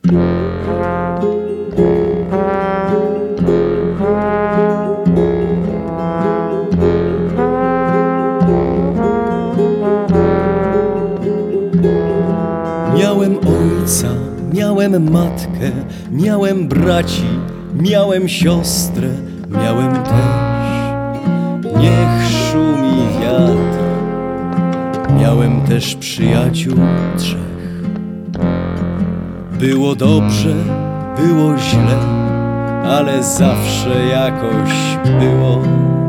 Miałem ojca, miałem matkę, miałem braci, miałem siostrę, miałem też, niech szumi wiatr, miałem też przyjaciół trzech. Było dobrze, było źle, ale zawsze jakoś było.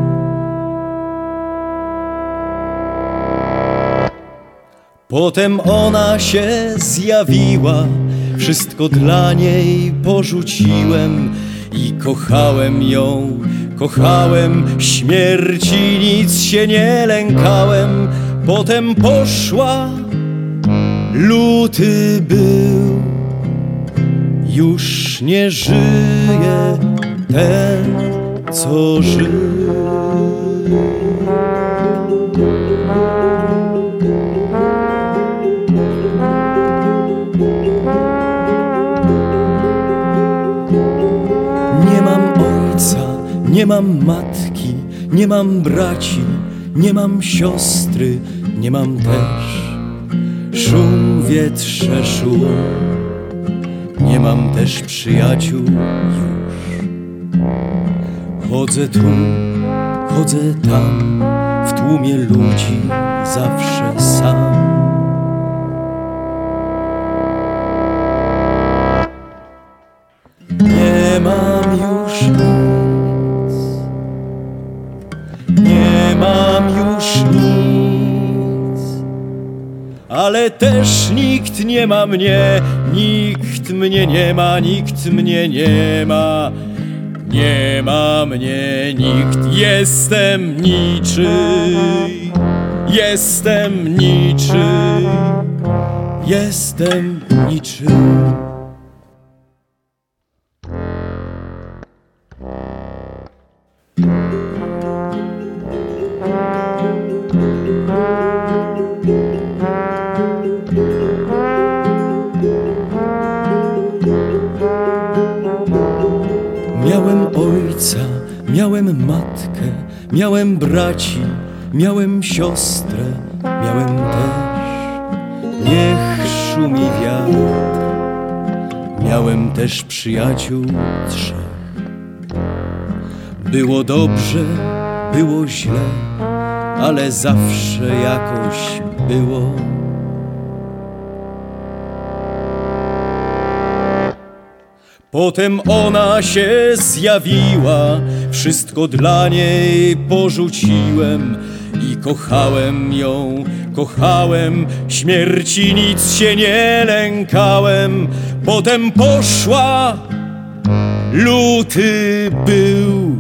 Potem ona się zjawiła, wszystko dla niej porzuciłem i kochałem ją, kochałem, śmierci nic się nie lękałem. Potem poszła, luty był, już nie żyje ten, co żył. Nie mam ojca, nie mam matki, nie mam braci, nie mam siostry, nie mam też szum wietrze szum. Nie mam też przyjaciół już. Chodzę tu, chodzę tam, w tłumie ludzi zawsze sam. Nie mam już nic, nie mam już nic, ale też nikt nie ma mnie, nikt mnie nie ma, nikt mnie nie ma. Nie ma mnie nikt, jestem niczyj, jestem niczyj, jestem niczyj. Miałem ojca, miałem matkę, miałem braci, miałem siostrę, miałem też, niech szumi wiatr, miałem też przyjaciół trzech. Było dobrze, było źle, ale zawsze jakoś było. Potem ona się zjawiła, wszystko dla niej porzuciłem i kochałem ją, kochałem, śmierci nic się nie lękałem. Potem poszła, luty był,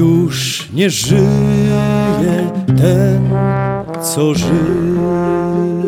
już nie żyje ten, co żył.